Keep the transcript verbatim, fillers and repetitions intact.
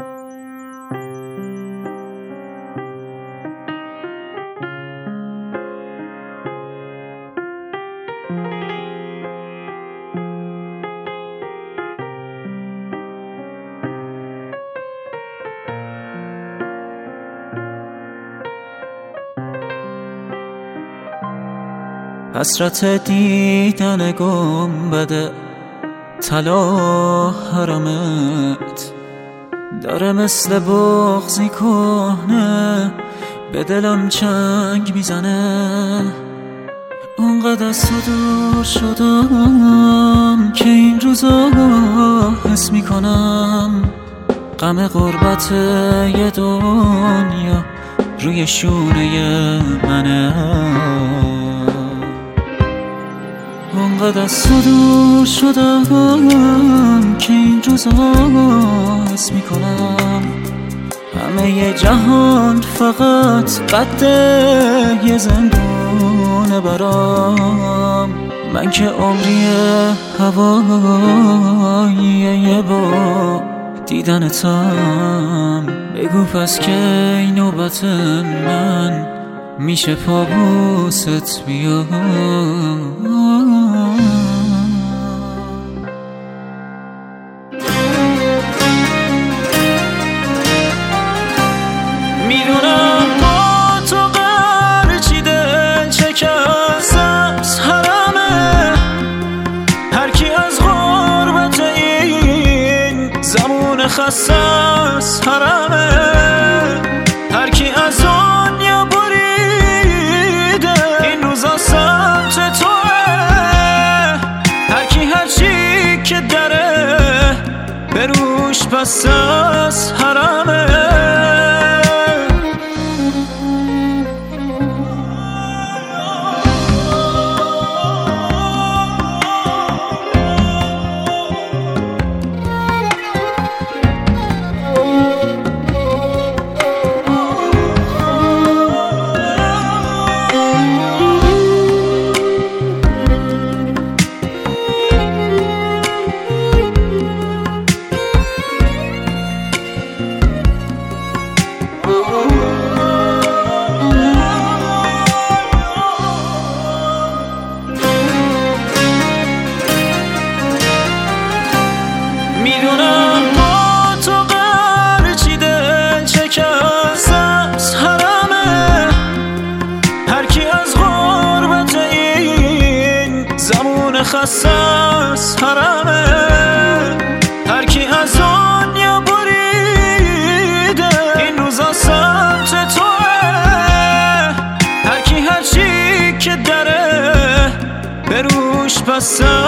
حسرت دیدن گنبد طلا حرمت داره مثل بغضی کهنه به دلم چنگ میزنه. اونقدر از تو دور شدم که این روزا حس میکنم غم غربت یه دنیا روی شونه منه. اونقدر از تو دور شدم که این روزا حس میکنم همه ی جهان فقط قد یه زندونه برام. من که عمری هوایی با دیدنتم. بگو پس که این نوبت من میشه پابوست بیا. میدونم با تو قرچی دل شکست از حرمه. هرکی از غربت این زمان خسته از حرمه. هرکی از دنیا بریده این روزا سمت توه. هرکی هرچی که داره به روش پس از حرمه. میدونم با تو قرچی دل شکست از حرمه. هرکی از غربت این زمان خسته از حرمه. هرکی از دنیا بریده این روزا سمت توه. هرکی هرچی که داره به روش پس